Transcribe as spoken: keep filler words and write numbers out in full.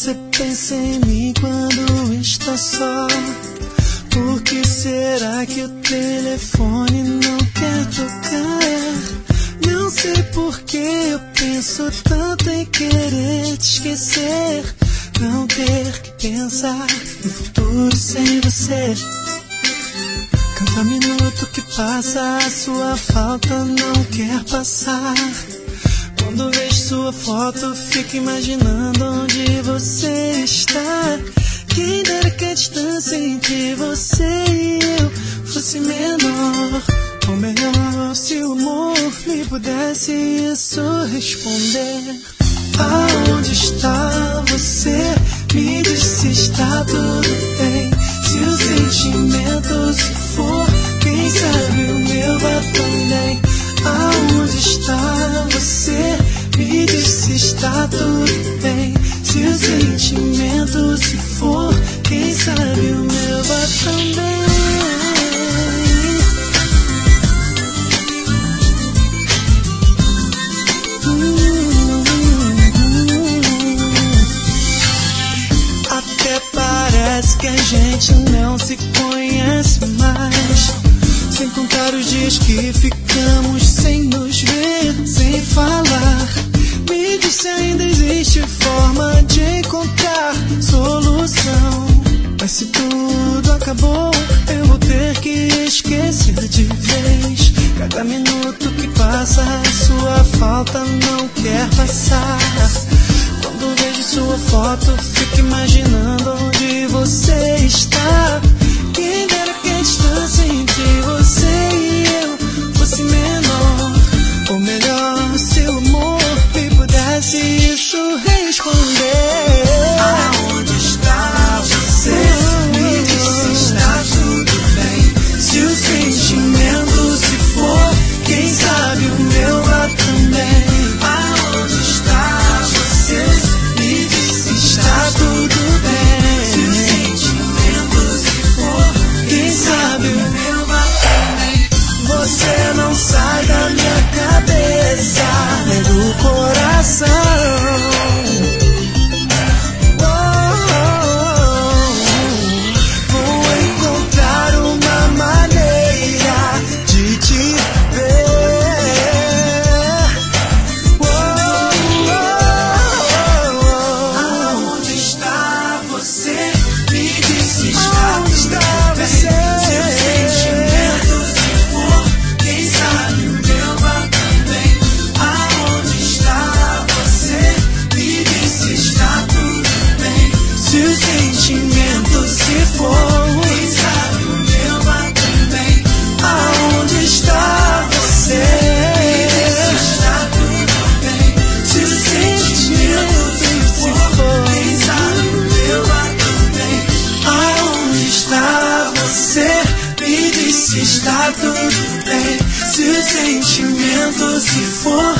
você pensa em mim quando está só? Por que será que o telefone não quer tocar? Não sei por que eu penso tanto em querer te esquecer, não ter que pensar no futuro sem você. Cada minuto que passa a sua falta não quer passar. Quando vejo sua foto fico imaginando onde você está. Quem dera que a distância entre você e eu fosse menor. Ou melhor, se o amor me pudesse isso responder. Aonde está você? Me diz se está tudo bem. Se o sentimento se for, quem sabe o meu vai também. Aonde está você? Me diz se está tudo bem. Se o sentimento se for, quem sabe o meu vai também. Até parece que a gente não se conhece mais. Sem contar os dias que ficamos sem nos ver, sem falar. Me diz se ainda existe forma de encontrar solução. Mas se tudo acabou, eu vou ter que esquecer de vez. Cada minuto que passa, sua falta não quer passar. Quando vejo sua foto, fico imaginando onde você está. Quem dera que a distância entre você e eu fosse menor. Ou melhor, se o amor me pudesse isso responder. Aonde está você? Me diz se está tudo bem. Se o sentimento se for, quem sabe o meu lá também. Aonde está você? Me diz se está tudo bem. Se o sentimento se for, quem sabe o meu lá também. Você não sai da minha cabeça, nem do coração. Está tudo bem. Se o sentimento se for,